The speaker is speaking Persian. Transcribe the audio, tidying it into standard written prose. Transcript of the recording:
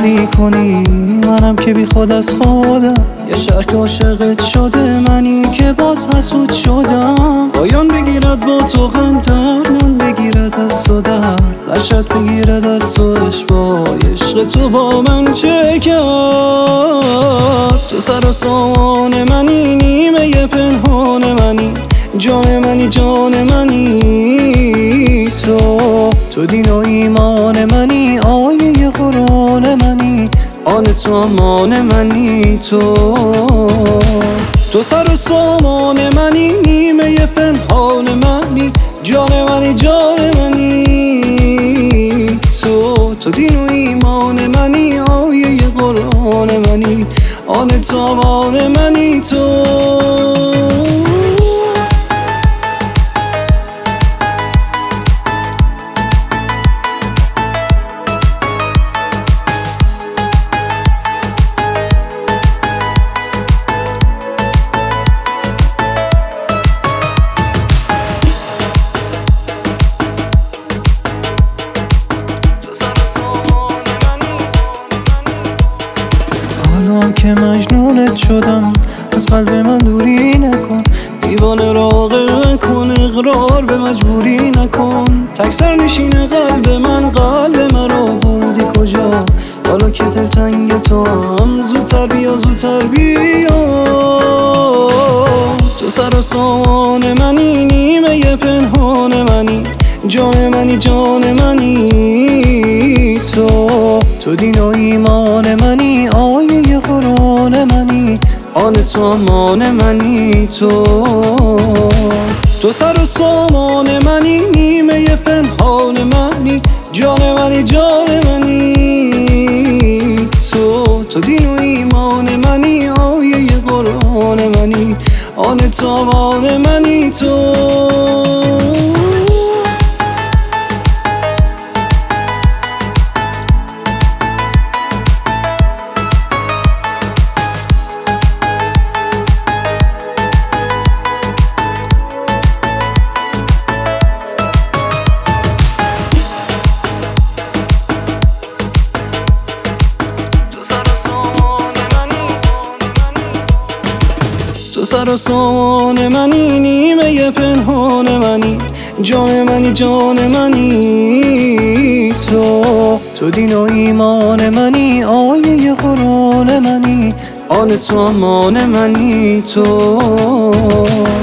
میکنی، منم که بی خود از خودم. یه شهر که عاشقت شده، منی که باز حسود شدم. پایان بگیرد با تو غم، درمان بگیرد از تو درد، لشت بگیرد از تو اشبای عشق تو با من چه کرد. تو سر و سامان منی، نیمه پنهان منی، جان منی جان منی. تو دین و ایمان منی، آیه قرآن منی، آن تو امان منی. تو سر و سامان منی، نیمه پنهان منی، جان منی جان منی. تو دین و ایمان منی، آیه قرآن منی، آن تو امان منی. الان که مجنونت شدم، از قلب من دوری نکن. دیوانه را غر نکن، اقرار به مجبوری نکن. تکسر نشینه قلب من رو بردی کجا؟ حالا که دلتنگ تو هم، زودتر بیا زودتر بیا. تو سر و سامان منی، نیمه پنهان منی، جان منی جان منی. تو دین و ایمان منی، آیه قرآن منی، آن تو امان منی. تو سر و سامان منی، نیمه پنهان منی، جان منی جان منی. تو دین و ایمان منی، آیه قرآن منی، آن تو امان منی. تو سر و سامان منی، نیمه پنهان منی، جان منی جان منی. تو دین و ایمان منی، آیه قرآن منی، آن تو امان منی.